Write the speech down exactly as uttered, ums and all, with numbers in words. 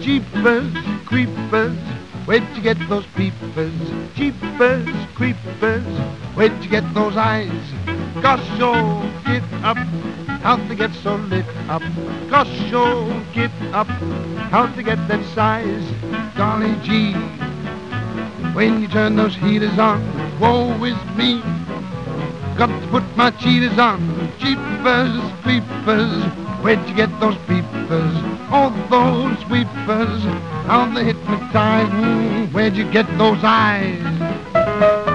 Jeepers, creepers, where'd you get those peepers? Jeepers, creepers, where'd you get those eyes? Gosh, oh, get up, how'd they get so lit up? Gosh, oh, get up, how'd they get that size? Golly gee, when you turn those heaters on, woe is me. Got to put my cheaters on. Jeepers, creepers, where'd you get those peepers? All those sweepers, how they hypnotize. Mm, where'd you get those eyes?